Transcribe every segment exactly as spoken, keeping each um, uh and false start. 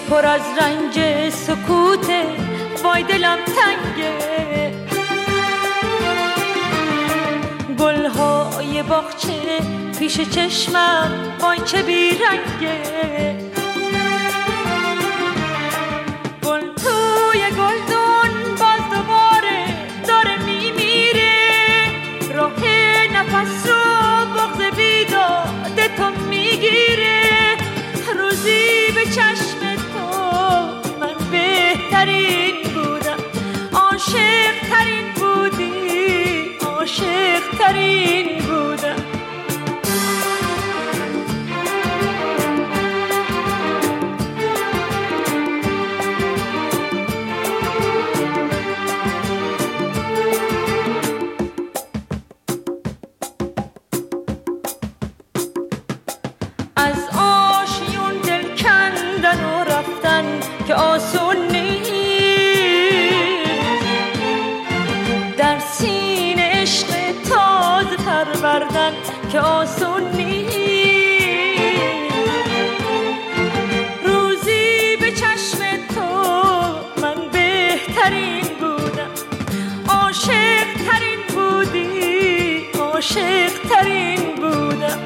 پر از رنج سکوته، وای دلم تنگه. گلهای باغچه پیش چشمم، وای چه بیرنگه. گل توی گلدون باز دوباره داره میمیره، راه نفس رو بغض بیداد تو میگیره. روزی به چشم تو من بهترین بودم، عاشق ترین بودی، عاشق ترین بودم. از آشیون دل کندن و رفتن که آسون نیست، در سینه عشق تازه پروردن که آسون نیست. روزی به چشم تو من بهترین بودم، عاشق ترین بودی، عاشق ترین بودم.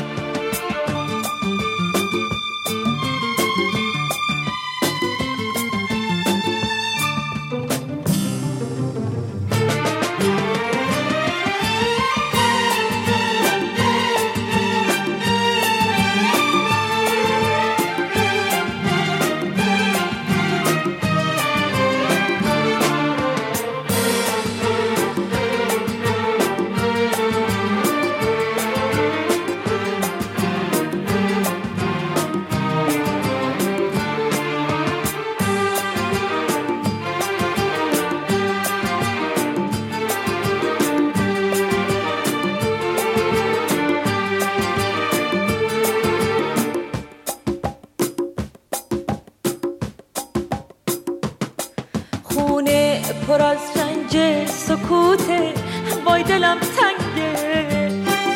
خونه پر از رنج سکوته، وای دلم تنگه.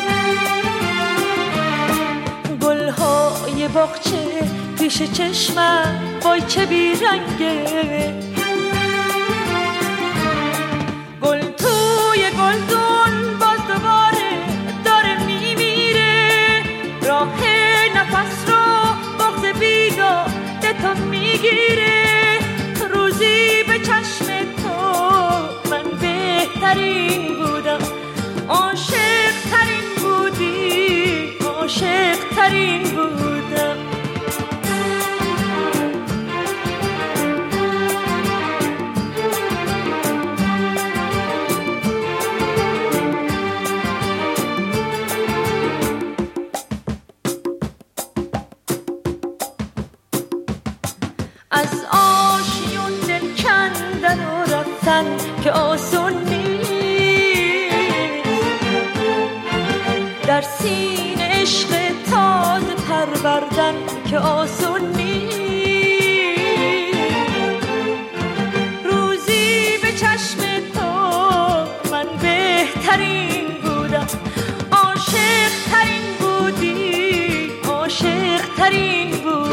گلهای باغچه پیش چشمم، وای چه بیرنگه. گل توی گلدون باز دوباره داره میمیره، راه نفس رو بغض بیداد تو میگیره. روزی به چشم تو من بهترین بودم، عاشق ترین بودی، عاشق ترین بودم. از آشیون دل کندن و رفتن که آسون نیست، در سینه عشق تازه پروردن که آسون نیست. روزی به چشم تو من بهترین بودم، عاشق ترین بودی، عاشق ترین بودم.